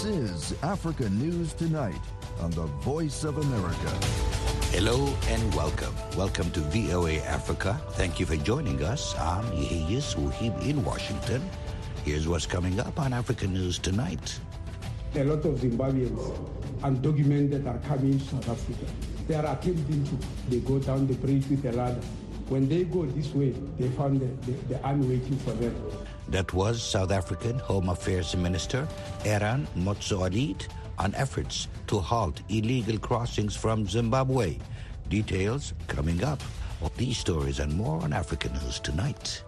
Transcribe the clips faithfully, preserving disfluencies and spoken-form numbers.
This is Africa News Tonight on the Voice of America. Hello and welcome. Welcome to V O A Africa. Thank you for joining us. I'm Yehiyas Wuhib in Washington. Here's what's coming up on Africa News Tonight. A lot of Zimbabweans undocumented are coming to South Africa. They are attempting to, they go down the bridge with a ladder. When they go this way, they found the, the, the army waiting for them. That was South African Home Affairs Minister Aaron Motsoaledi on efforts to halt illegal crossings from Zimbabwe. Details coming up. Of these stories and more on Africa News Tonight.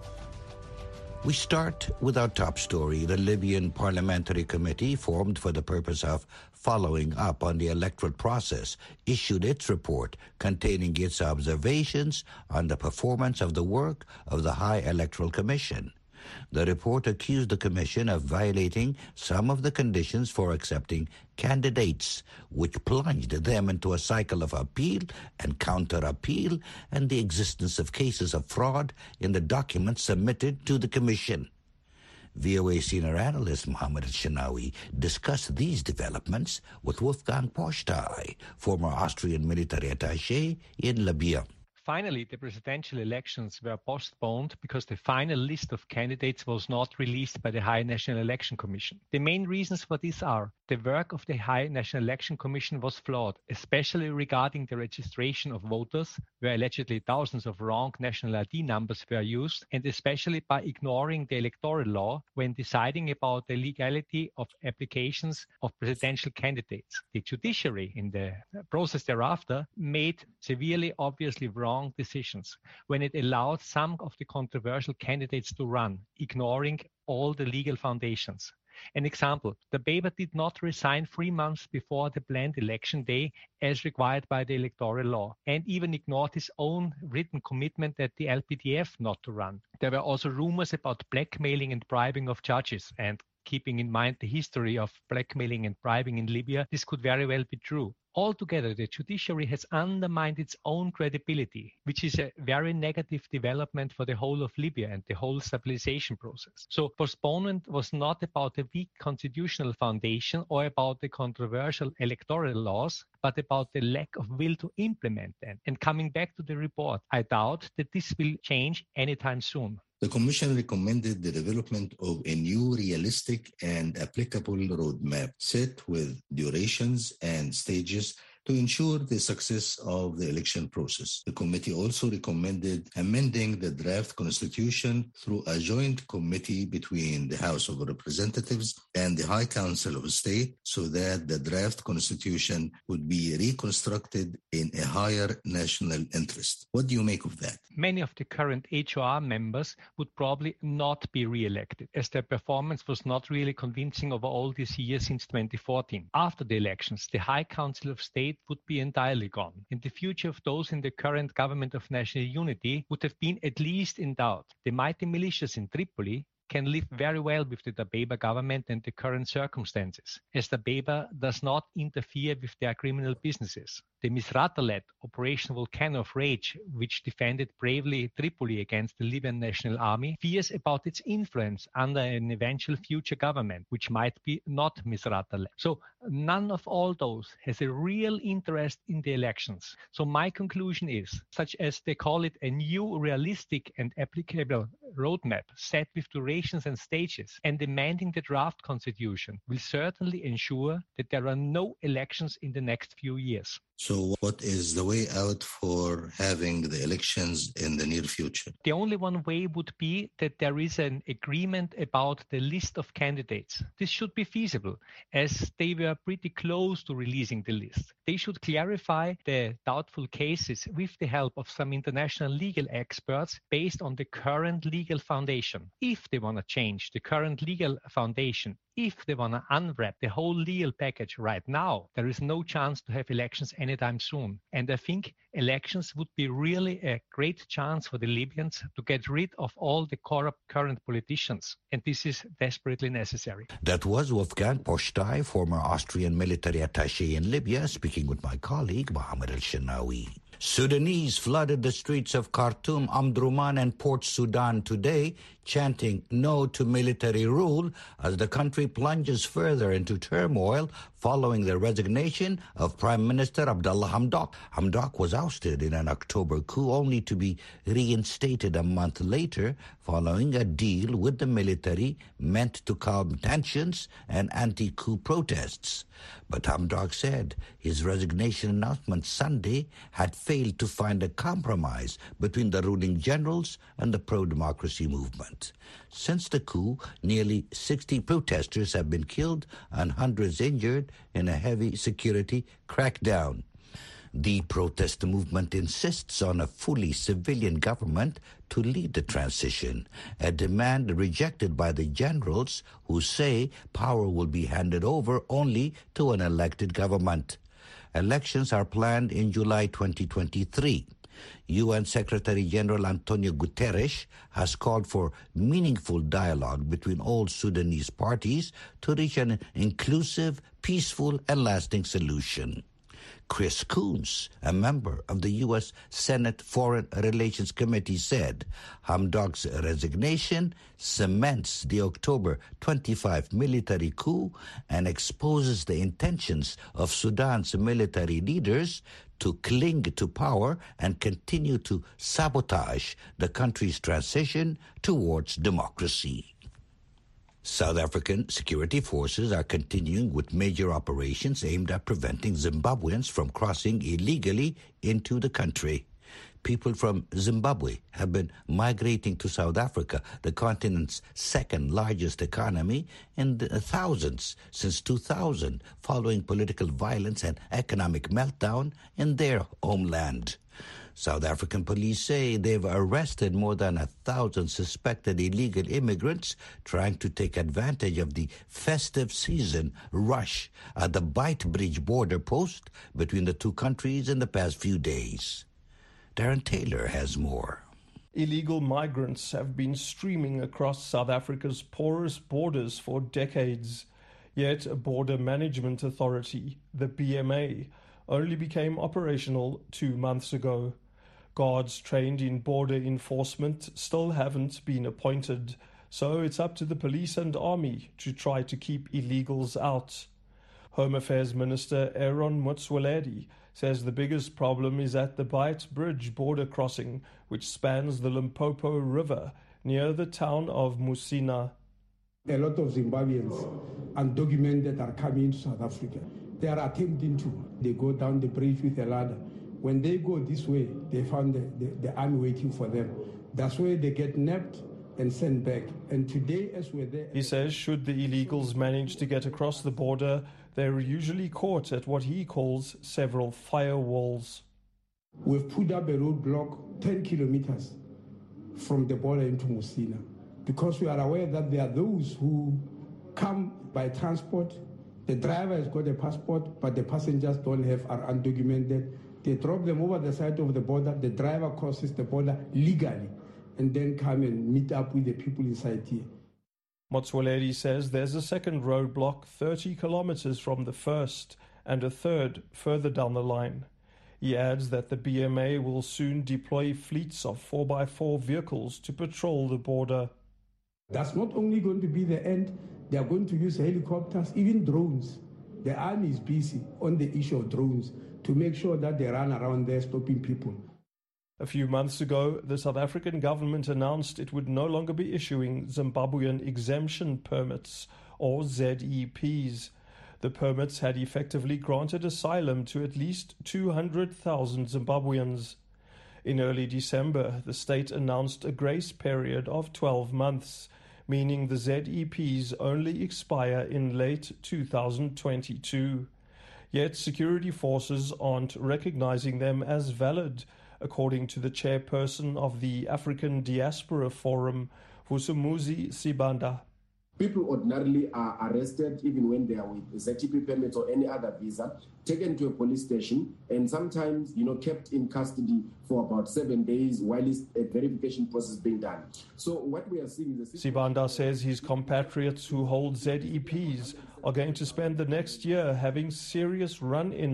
We start with our top story. The Libyan Parliamentary Committee, formed for the purpose of following up on the electoral process, issued its report containing its observations on the performance of the work of the High Electoral Commission. The report accused the Commission of violating some of the conditions for accepting candidates, which plunged them into a cycle of appeal and counter-appeal and the existence of cases of fraud in the documents submitted to the Commission. V O A senior analyst Mohammed Al-Shinawi discussed these developments with Wolfgang Postai, former Austrian military attaché in Libya. Finally, the presidential elections were postponed because the final list of candidates was not released by the High National Election Commission. The main reasons for this are the work of the High National Election Commission was flawed, especially regarding the registration of voters, where allegedly thousands of wrong national I D numbers were used, and especially by ignoring the electoral law when deciding about the legality of applications of presidential candidates. The judiciary, in the process thereafter, made severely obviously wrong decisions when it allowed some of the controversial candidates to run, ignoring all the legal foundations. An example, Dabeba did not resign three months before the planned election day as required by the electoral law, and even ignored his own written commitment at the L P D F not to run. There were also rumors about blackmailing and bribing of judges, and keeping in mind the history of blackmailing and bribing in Libya, this could very well be true. Altogether, the judiciary has undermined its own credibility, which is a very negative development for the whole of Libya and the whole stabilization process. So postponement was not about a weak constitutional foundation or about the controversial electoral laws, but about the lack of will to implement them. And coming back to the report, I doubt that this will change anytime soon. The Commission recommended the development of a new realistic and applicable roadmap set with durations and stages to ensure the success of the election process. The committee also recommended amending the draft constitution through a joint committee between the House of Representatives and the High Council of State so that the draft constitution would be reconstructed in a higher national interest. What do you make of that? Many of the current H O R members would probably not be re-elected, as their performance was not really convincing over all these years since twenty fourteen. After the elections, the High Council of State would be entirely gone, and the future of those in the current government of national unity would have been at least in doubt. The mighty militias in Tripoli can live very well with the Dabeba government and the current circumstances, as Dabeba does not interfere with their criminal businesses. The Misrata-led Operation Volcano of Rage, which defended bravely Tripoli against the Libyan National Army, fears about its influence under an eventual future government, which might be not Misrata-led. So none of all those has a real interest in the elections. So my conclusion is, such as they call it, a new realistic and applicable roadmap set with durations and stages and demanding the draft constitution will certainly ensure that there are no elections in the next few years. So what is the way out for having the elections in the near future? The only one way would be that there is an agreement about the list of candidates. This should be feasible, as they were pretty close to releasing the list. They should clarify the doubtful cases with the help of some international legal experts based on the current legal foundation. If they want to change the current legal foundation, if they want to unwrap the whole legal package right now, there is no chance to have elections anytime soon. And I think elections would be really a great chance for the Libyans to get rid of all the corrupt current politicians. And this is desperately necessary. That was Wolfgang Postai, former Austrian military attaché in Libya, speaking with my colleague Mohammed Al-Shinawi. Sudanese flooded the streets of Khartoum, Omdurman, and Port Sudan today, chanting no to military rule as the country plunges further into turmoil following the resignation of Prime Minister Abdallah Hamdok. Hamdok was ousted in an October coup only to be reinstated a month later following a deal with the military meant to calm tensions and anti-coup protests. But Hamdok said his resignation announcement Sunday had failed to find a compromise between the ruling generals and the pro-democracy movement. Since the coup, nearly sixty protesters have been killed and hundreds injured in a heavy security crackdown. The protest movement insists on a fully civilian government to lead the transition, a demand rejected by the generals who say power will be handed over only to an elected government. Elections are planned in July twenty twenty-three. U N Secretary General Antonio Guterres has called for meaningful dialogue between all Sudanese parties to reach an inclusive, peaceful, and lasting solution. Chris Coons, a member of the U S Senate Foreign Relations Committee, said Hamdok's resignation cements the October twenty-fifth military coup and exposes the intentions of Sudan's military leaders to cling to power and continue to sabotage the country's transition towards democracy. South African security forces are continuing with major operations aimed at preventing Zimbabweans from crossing illegally into the country. People from Zimbabwe have been migrating to South Africa, the continent's second largest economy, in the thousands since two thousand, following political violence and economic meltdown in their homeland. South African police say they've arrested more than a thousand suspected illegal immigrants trying to take advantage of the festive season rush at the Beitbridge border post between the two countries in the past few days. Darren Taylor has more. Illegal migrants have been streaming across South Africa's porous borders for decades. Yet a border management authority, the B M A, only became operational two months ago. Guards trained in border enforcement still haven't been appointed, so it's up to the police and army to try to keep illegals out. Home Affairs Minister Aaron Motsoaledi says the biggest problem is at the Beitbridge border crossing, which spans the Limpopo River near the town of Musina. A lot of Zimbabweans undocumented are coming to South Africa. They are attempting to. They go down the bridge with a ladder. When they go this way, they found the, the, the army waiting for them. That's where they get nabbed and sent back. And today, as we're there... He says should the illegals manage to get across the border, they're usually caught at what he calls several firewalls. We've put up a roadblock ten kilometers from the border into Musina, because we are aware that there are those who come by transport. The driver has got a passport, but the passengers don't have, are undocumented. They drop them over the side of the border. The driver crosses the border legally and then come and meet up with the people inside here. Motsoaledi says there's a second roadblock thirty kilometers from the first and a third further down the line. He adds that the B M A will soon deploy fleets of four by four vehicles to patrol the border. That's not only going to be the end. They are going to use helicopters, even drones. The army is busy on the issue of drones to make sure that they run around there stopping people. A few months ago, the South African government announced it would no longer be issuing Zimbabwean exemption permits, or Z E Ps. The permits had effectively granted asylum to at least two hundred thousand Zimbabweans. In early December, the state announced a grace period of twelve months, meaning the Z E Ps only expire in late two thousand twenty-two. Yet security forces aren't recognizing them as valid, according to the chairperson of the African Diaspora Forum, Vusumuzi Sibanda. People ordinarily are arrested even when they are with Z E P permits or any other visa, taken to a police station, and sometimes, you know, kept in custody for about seven days while a verification process is being done. So what we are seeing is... Sibanda says his compatriots who hold Z E Ps are going to spend the next year having serious run-ins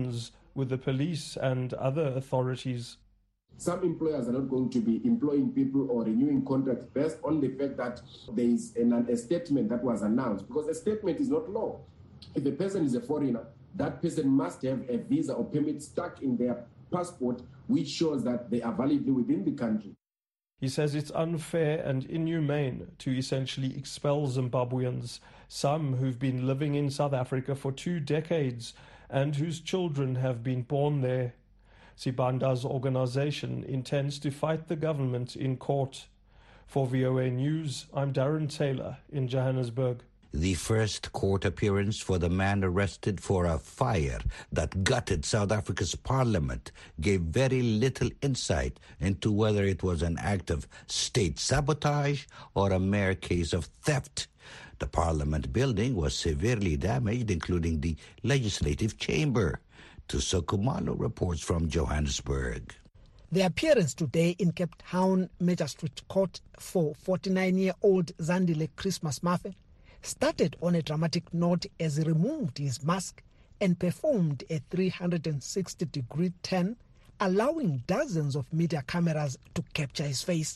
with the police and other authorities. Some employers are not going to be employing people or renewing contracts based on the fact that there is an, a statement that was announced, because a statement is not law. If a person is a foreigner, that person must have a visa or permit stuck in their passport, which shows that they are validly within the country. He says it's unfair and inhumane to essentially expel Zimbabweans, some who've been living in South Africa for two decades and whose children have been born there. Sibanda's organization intends to fight the government in court. For V O A News, I'm Darren Taylor in Johannesburg. The first court appearance for the man arrested for a fire that gutted South Africa's parliament gave very little insight into whether it was an act of state sabotage or a mere case of theft. The parliament building was severely damaged, including the legislative chamber. Tuso Kumalo reports from Johannesburg. The appearance today in Cape Town Magistrate Court for forty-nine-year-old Zandile Christmas Mafe started on a dramatic note as he removed his mask and performed a three hundred sixty degree turn, allowing dozens of media cameras to capture his face.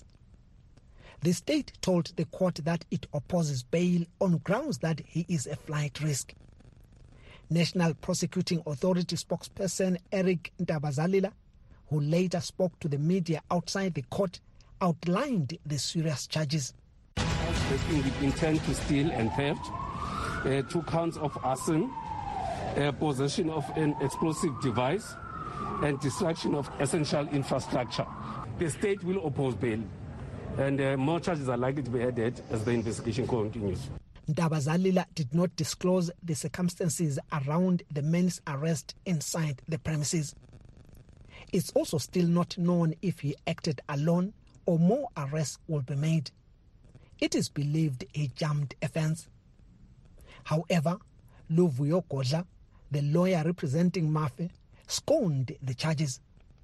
The state told the court that it opposes bail on grounds that he is a flight risk. National Prosecuting Authority spokesperson Eric Ntabazalila, who later spoke to the media outside the court, outlined the serious charges. With intent to steal and theft, uh, two counts of arson, uh, possession of an explosive device, and destruction of essential infrastructure. The state will oppose bail, and uh, more charges are likely to be added as the investigation continues. Ntabazalila did not disclose the circumstances around the man's arrest inside the premises. It's also still not known if he acted alone or more arrests will be made. It is believed he jumped a fence. However, Luvuyo Kodla, the lawyer representing Mafe, scorned the charges.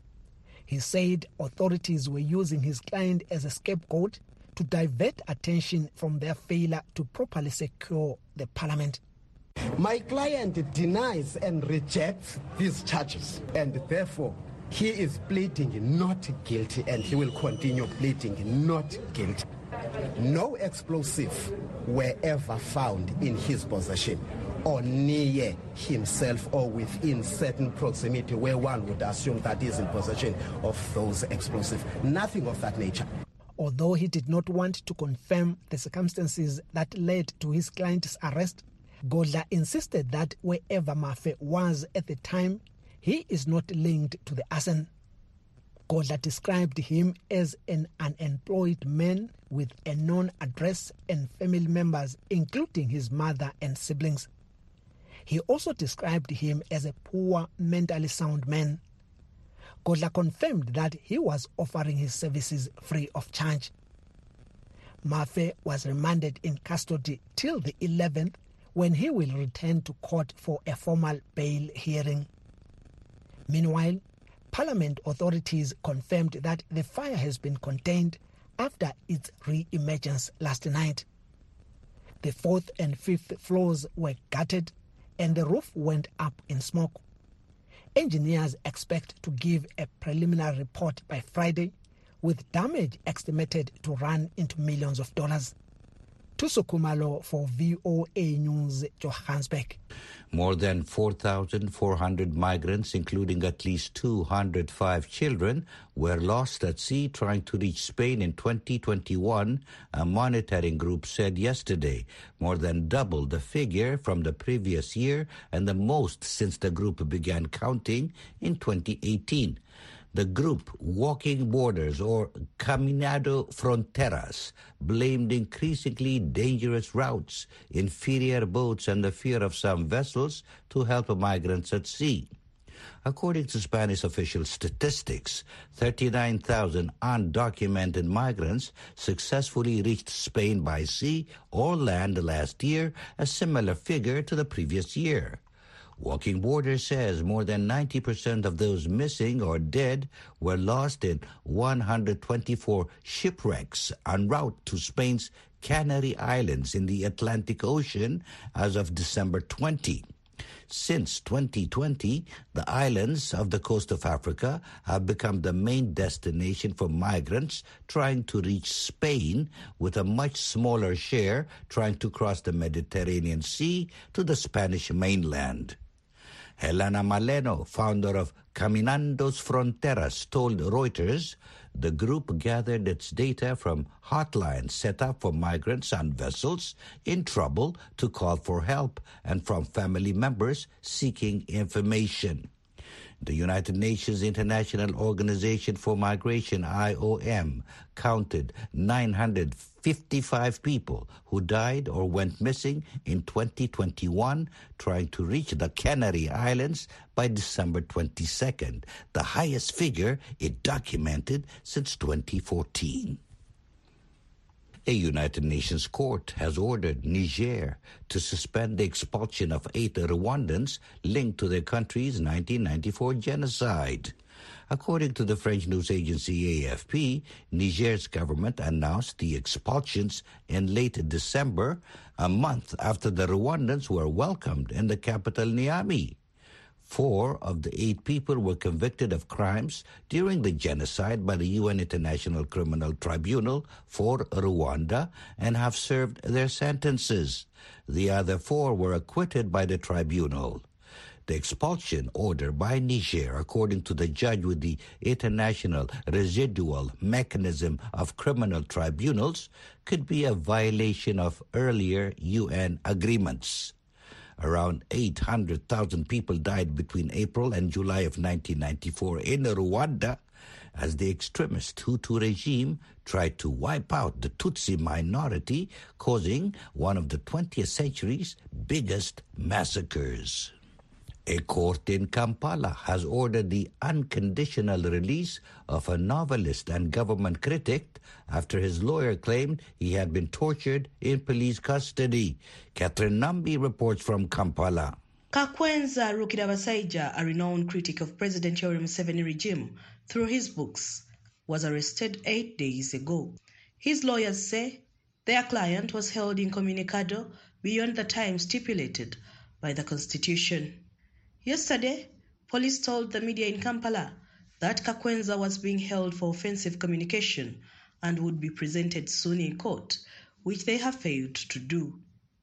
He said authorities were using his client as a scapegoat to divert attention from their failure to properly secure the parliament. My client denies and rejects these charges, and therefore he is pleading not guilty, and he will continue pleading not guilty. No explosive were ever found in his possession or near himself or within certain proximity where one would assume that he is in possession of those explosives. Nothing of that nature. Although he did not want to confirm the circumstances that led to his client's arrest, Godla insisted that wherever Mafe was at the time, he is not linked to the arson. Godla described him as an unemployed man with a known address and family members, including his mother and siblings. He also described him as a poor, mentally sound man. Godla confirmed that he was offering his services free of charge. Mafe was remanded in custody till the eleventh, when he will return to court for a formal bail hearing. Meanwhile, Parliament authorities confirmed that the fire has been contained after its re-emergence last night. The fourth and fifth floors were gutted and the roof went up in smoke. Engineers expect to give a preliminary report by Friday, with damage estimated to run into millions of dollars. Tuso Kumalo for V O A News, Johannesburg. More than four thousand four hundred migrants, including at least two hundred five children, were lost at sea trying to reach Spain in twenty twenty-one, a monitoring group said yesterday, more than double the figure from the previous year and the most since the group began counting in twenty eighteen. The group, Walking Borders, or Caminando Fronteras, blamed increasingly dangerous routes, inferior boats, and the fear of some vessels to help migrants at sea. According to Spanish official statistics, thirty-nine thousand undocumented migrants successfully reached Spain by sea or land last year, a similar figure to the previous year. Walking Borders says more than ninety percent of those missing or dead were lost in one hundred twenty-four shipwrecks en route to Spain's Canary Islands in the Atlantic Ocean as of December twentieth. Since twenty twenty, the islands of the coast of Africa have become the main destination for migrants trying to reach Spain, with a much smaller share trying to cross the Mediterranean Sea to the Spanish mainland. Helena Maleno, founder of Caminando's Fronteras, told Reuters the group gathered its data from hotlines set up for migrants on vessels in trouble to call for help and from family members seeking information. The United Nations International Organization for Migration, I O M, counted nine hundred fifty-five people who died or went missing in twenty twenty-one trying to reach the Canary Islands by December twenty-second, the highest figure it documented since twenty fourteen. A United Nations court has ordered Niger to suspend the expulsion of eight Rwandans linked to their country's nineteen ninety-four genocide. According to the French news agency A F P, Niger's government announced the expulsions in late December, a month after the Rwandans were welcomed in the capital Niamey. Four of the eight people were convicted of crimes during the genocide by the U N International Criminal Tribunal for Rwanda and have served their sentences. The other four were acquitted by the tribunal. The expulsion order by Niger, according to the judge with the International Residual Mechanism of Criminal Tribunals, could be a violation of earlier U N agreements. Around eight hundred thousand people died between April and July of nineteen ninety-four in Rwanda as the extremist Hutu regime tried to wipe out the Tutsi minority, causing one of the twentieth century's biggest massacres. A court in Kampala has ordered the unconditional release of a novelist and government critic after his lawyer claimed he had been tortured in police custody. Catherine Nambi reports from Kampala. Kakwenza Rukirabasaija, a renowned critic of President Yoweri Museveni regime through his books, was arrested eight days ago. His lawyers say their client was held incommunicado beyond the time stipulated by the Constitution. Yesterday, police told the media in Kampala that Kakwenza was being held for offensive communication and would be presented soon in court, which they have failed to do.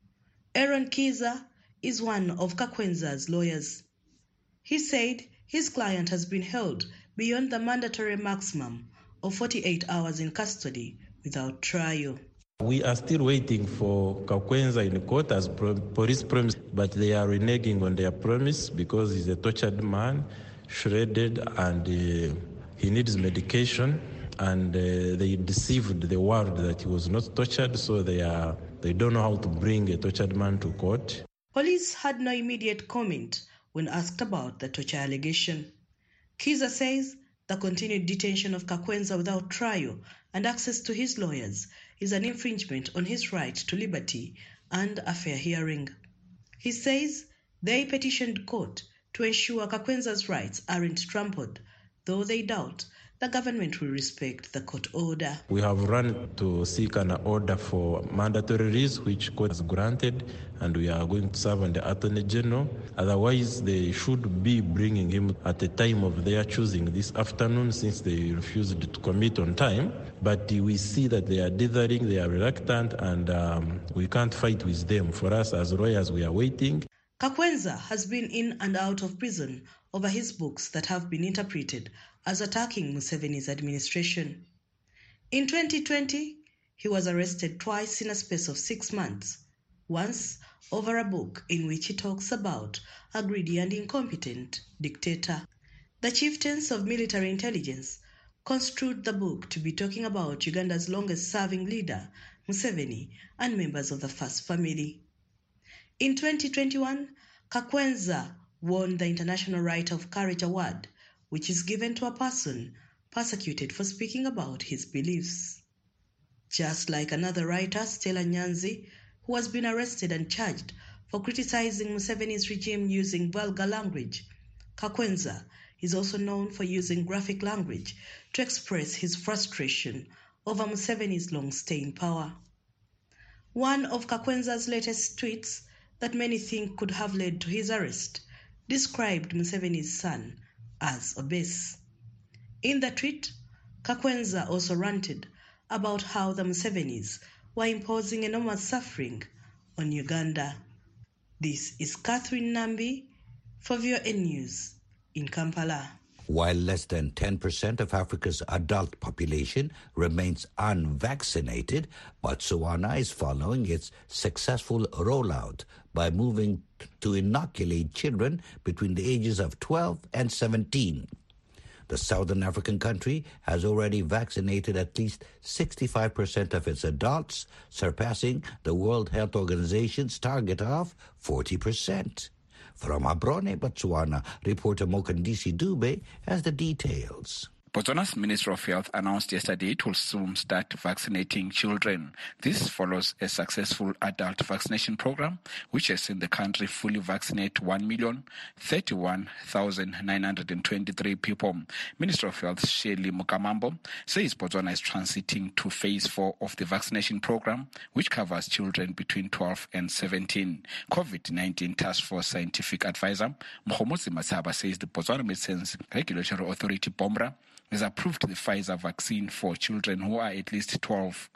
Aaron Kiza is one of Kakwenza's lawyers. He said his client has been held beyond the mandatory maximum of forty-eight hours in custody without trial. We are still waiting for Kakwenza in court as pro- police promised, but they are reneging on their promise because he's a tortured man, shredded, and uh, he needs medication. And uh, they deceived the world that he was not tortured, so they are they don't know how to bring a tortured man to court. Police had no immediate comment when asked about the torture allegation. Kiza says the continued detention of Kakwenza without trial and access to his lawyers is an infringement on his right to liberty and a fair hearing. He says they petitioned court to ensure Kakwenza's rights aren't trampled, though they doubt the government will respect the court order. We have run to seek an order for mandatory release, which court has granted, and we are going to serve on the Attorney General. Otherwise, they should be bringing him at the time of their choosing this afternoon, since they refused to commit on time. But we see that they are dithering, they are reluctant, and um, we can't fight with them. For us as lawyers, we are waiting. Kakwenza has been in and out of prison over his books that have been interpreted as attacking Museveni's administration. In twenty twenty, he was arrested twice in a space of six months, once over a book in which he talks about a greedy and incompetent dictator. The chieftains of military intelligence construed the book to be talking about Uganda's longest-serving leader, Museveni, and members of the First Family. In twenty twenty-one, Kakwenza won the International Right of Courage Award, which is given to a person persecuted for speaking about his beliefs. Just like another writer, Stella Nyanzi, who has been arrested and charged for criticizing Museveni's regime using vulgar language, Kakwenza is also known for using graphic language to express his frustration over Museveni's long stay in power. One of Kakwenza's latest tweets that many think could have led to his arrest, described Museveni's son as obese. In the tweet, Kakwenza also ranted about how the Musevenis were imposing enormous suffering on Uganda. This is Catherine Nambi for V O A News in Kampala. While less than ten percent of Africa's adult population remains unvaccinated, Botswana is following its successful rollout by moving to inoculate children between the ages of twelve and seventeen. The Southern African country has already vaccinated at least sixty-five percent of its adults, surpassing the World Health Organization's target of forty percent. From Gaborone, Botswana, reporter Mokandisi Dube has the details. Botswana's Minister of Health announced yesterday it will soon start vaccinating children. This follows a successful adult vaccination program, which has seen the country fully vaccinate one million thirty-one thousand nine hundred twenty-three people. Minister of Health Shirley Mukamambo says Botswana is transiting to phase four of the vaccination program, which covers children between twelve and seventeen. COVID nineteen Task Force Scientific Advisor Mohomosi Masaba says the Botswana Medicines Regulatory Authority, BOMRA, has approved the Pfizer vaccine for children who are at least twelve.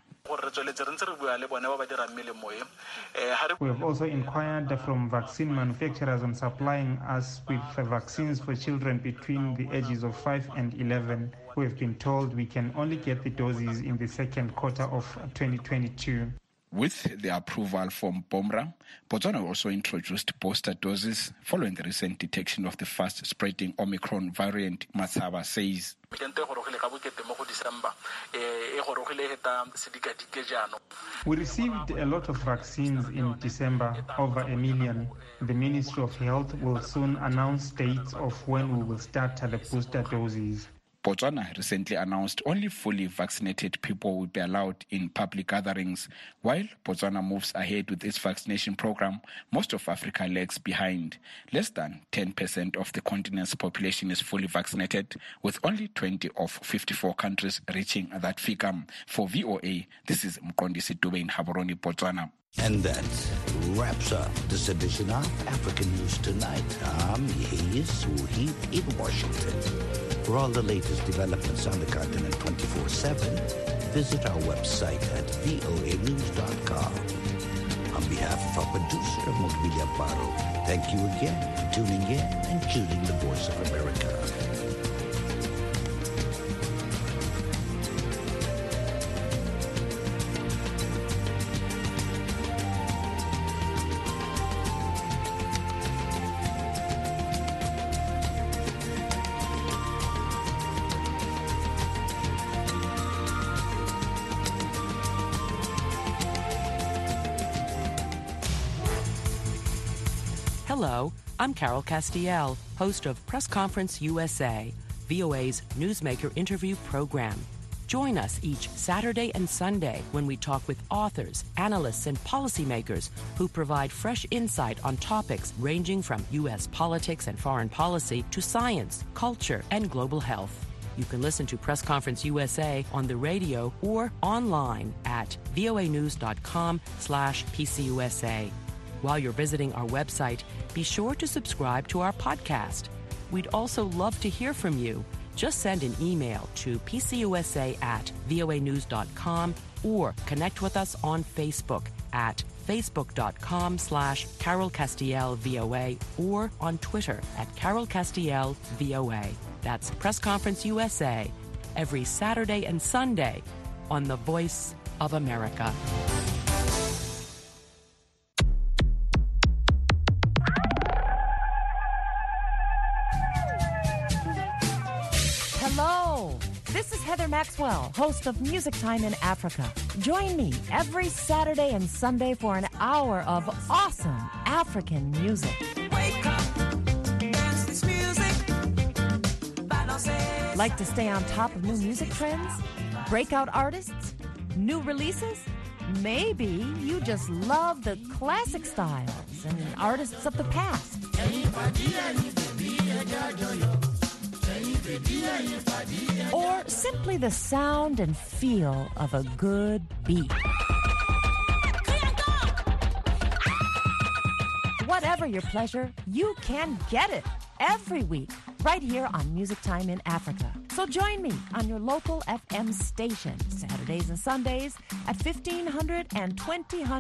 We have also inquired from vaccine manufacturers on supplying us with vaccines for children between the ages of five and eleven. We have been told we can only get the doses in the second quarter of twenty twenty-two. With the approval from BOMRA, Botswana also introduced booster doses following the recent detection of the fast-spreading Omicron variant, Masaba says. We received a lot of vaccines in December, over a million. The Ministry of Health will soon announce dates of when we will start the booster doses. Botswana recently announced only fully vaccinated people will be allowed in public gatherings. While Botswana moves ahead with its vaccination program, most of Africa lags behind. Less than ten percent of the continent's population is fully vaccinated, with only twenty of fifty-four countries reaching that figure. For V O A, this is Mkondisi Dube in Gaborone, Botswana. And that wraps up this edition of African News Tonight. I'm Yehia Suhi in Washington. For all the latest developments on the continent twenty-four seven, visit our website at V O A news dot com. On behalf of our producer, Mokbilia Paro, thank you again for tuning in and choosing the Voice of America. Hello, I'm Carol Castiel, host of Press Conference U S A, V O A's newsmaker interview program. Join us each Saturday and Sunday when we talk with authors, analysts, and policymakers who provide fresh insight on topics ranging from U S politics and foreign policy to science, culture, and global health. You can listen to Press Conference U S A on the radio or online at voa news dot com slash P C U S A. While you're visiting our website, be sure to subscribe to our podcast. We'd also love to hear from you. Just send an email to P C U S A at voa news dot com or connect with us on Facebook at facebook dot com slash Carol Castiel V O A or on Twitter at Carol Castiel V O A. That's Press Conference U S A every Saturday and Sunday on the Voice of America. Hello, this is Heather Maxwell, host of Music Time in Africa. Join me every Saturday and Sunday for an hour of awesome African music. Wake up, dance this music. Like to stay on top of new music trends? Breakout artists? New releases? Maybe you just love the classic styles and artists of the past. Or simply the sound and feel of a good beat. Whatever your pleasure, you can get it every week right here on Music Time in Africa. So join me on your local F M station Saturdays and Sundays at fifteen hundred and twenty hundred.